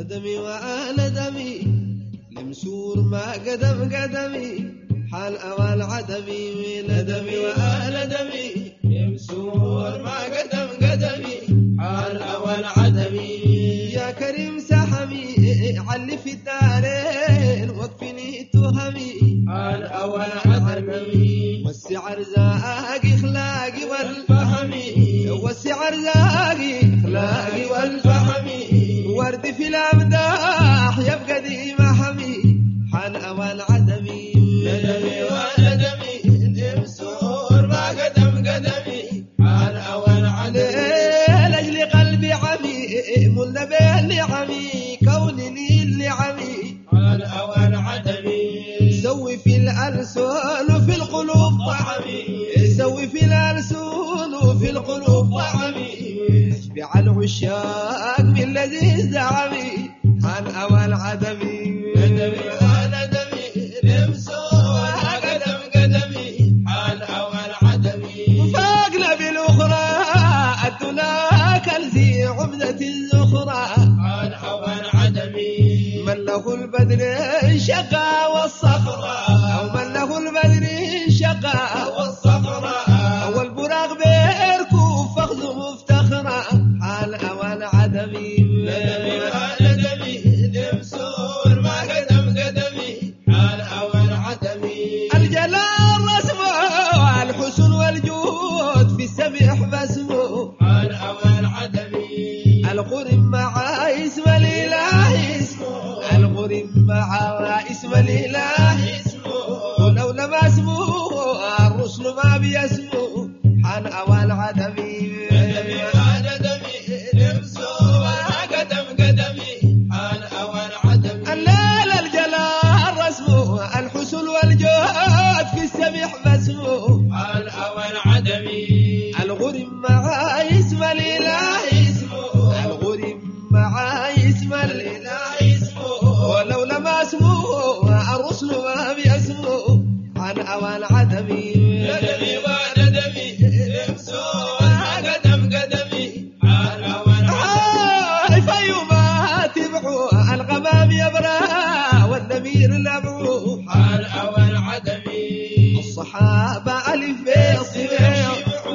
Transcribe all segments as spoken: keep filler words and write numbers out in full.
ندمي وأنا دمي لمسور ما قدم قدمي حال أوان عدمي ندمي وأنا دمي لمسور ما قدم قدمي حال أوان عدمي يا كريم سحمي علي في الدارين وقفني تهمي حال أوان عدمي وسع رزاقي اخلاقي والفهمي وسع رزاقي اخلاقي والفهمي ورد في الأمداح يبقى ديما حمي حال أوان عدمي ندمي وندمي لمسور ما قدم قدمي حال أوان عدمي لأجل قلبي عمي مل بين عمي كونني اللي عمي حال أوان عدمي سوي في الألسن وفي القلوب طعمي سوي في الألسن وفي القلوب طعمي اشبع العشاق من لذيذ زعمي حال أوان عدمي ندمي وندمي لمسور قدم قدمي حال أوان عدمي فاقنا بالأخرى الدنا كالزي عمدة الزخرى حال أوان عدمي من له البدر شقى والصخرة أو من له البدر شقى والصخرة أو البراق بيركو فخذ مفتخرة حال أوان عدمي ندمي وندمي لمسور ما قدم قدمي حال أوان عدمي الجلال رسمه الحسن والجود في السمح بسمه حال أوان عدمي القرم مع اسم الإله اسمه القرم مع اسم الإله اسمه ولو لم اسمه الرسل ما بيسمه حال أوان عدمي ندمي وندمي لمسور قدم قدمي حال أوان عدمي الليل الجلال رسمه الحسن والجود في السمح بسمه حال أوان عدمي الغرم مع اسم الإله اسمه الغرم مع اسم الإله اسمه ولو لم اسمه الرسل ما بيسمه حال أوان عدمي ندمي وندمي لمسور قدم قدمي حال أوان عدمي فيما تبعوا الغمام يبرى والنمير لبعو حال أوان عدمي الصحابة ألف بيصبع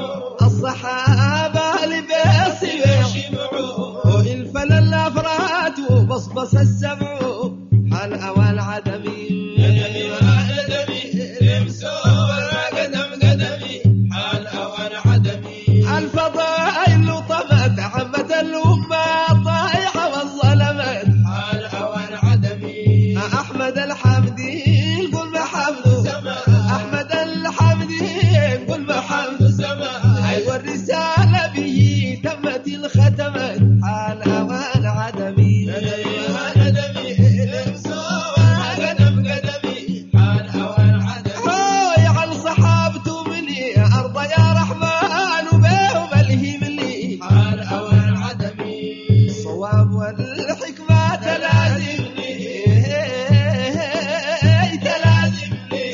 الصحابة ألف بيصبع والفل الأفراد وبصبص السبع حال أوان عدمي ندمي وندمي لمسور قدم قدمي حال أوان عدمي الفضائل طمت عمت الأمة طايعة والظلمت حال أوان عدمي أحمد الحمدي قل محمد أحمد الحمدي قل محمد أيوة الرسالة به تمت الختمت حال أوان عدمي ندمي وندمي لمسور قدم قدمي حال أوان عدمي هاي على صحابته مني أرض يا رحمن وبيهم الهم لي حال أوان عدمي الصواب والحكمة تلازمني تلازمني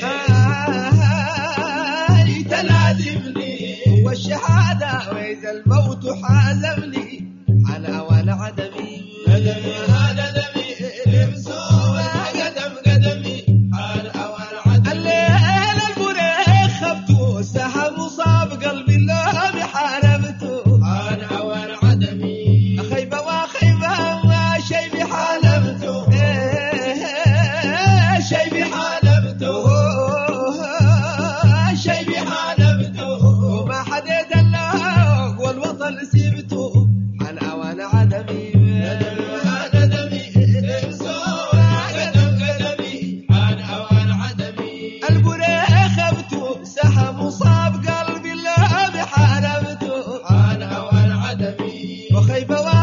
تلازمني والشهادة وإذا الموت حازمني حال أوان عدمي ندمي وندمي لمسور قدم قدمي حال أوان عدمي الليل البريخ خبته سحب وصاب قلبي الله بحاربته حال أوان عدمي خيبة وخيبة ما شي بحالبته شي بحالبته شي بحالبته وما حد دلق والوطن سيبته حال أوان عدمي ندمي وندمي لمسور قدم قدمي حال أوان عدمي البريخ خبته سحب وصاب قلبي الله بحاربته حال أوان عدمي وخيبة